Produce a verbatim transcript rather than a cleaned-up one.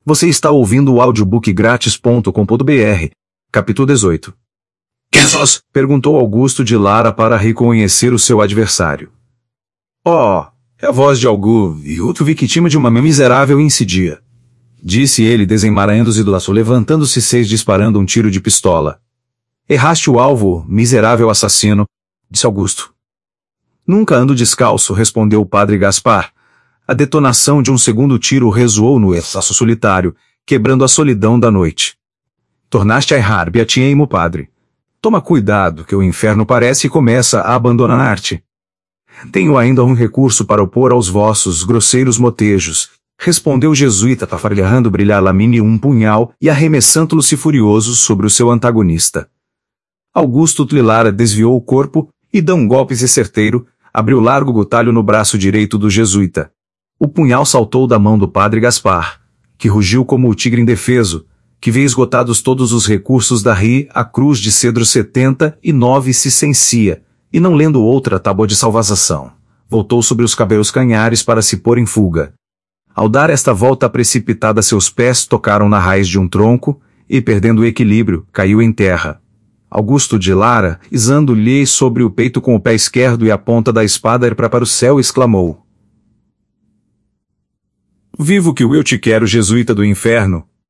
Você está ouvindo o audiobook grátis ponto com ponto br, capítulo dezoito. Quem sos? Perguntou Augusto de Lara para reconhecer o seu adversário. Oh, é a voz de Augusto, vítima de uma miserável incidia. Disse ele desemarañando-se do laço, levantando-se seis disparando um tiro de pistola. Erraste o alvo, miserável assassino, disse Augusto. Nunca ando descalço, respondeu o padre Gaspar. A detonação de um segundo tiro ressoou no espaço solitário, quebrando a solidão da noite. Tornaste a errar, beatíssimo padre. Toma cuidado, que o inferno parece e começa a abandonar-te. Tenho ainda um recurso para opor aos vossos grosseiros motejos, respondeu o jesuíta, tafarelhando brilhar lamine um punhal e arremessando-lo-se furioso sobre o seu antagonista. Augusto de Lara desviou o corpo e, dando um golpe certeiro, abriu largo gutalho no braço direito do jesuíta. O punhal saltou da mão do padre Gaspar, que rugiu como o tigre indefeso, que vê esgotados todos os recursos da ri, a cruz de cedro setenta e nove se sencia, e não lendo outra tábua de salvação, voltou sobre os cabelos canhares para se pôr em fuga. Ao dar esta volta precipitada, seus pés tocaram na raiz de um tronco, e perdendo o equilíbrio, caiu em terra. Augusto de Lara, isando-lhe sobre o peito com o pé esquerdo e a ponta da espada era para o céu, exclamou: Vivo que eu te quero, jesuíta do inferno!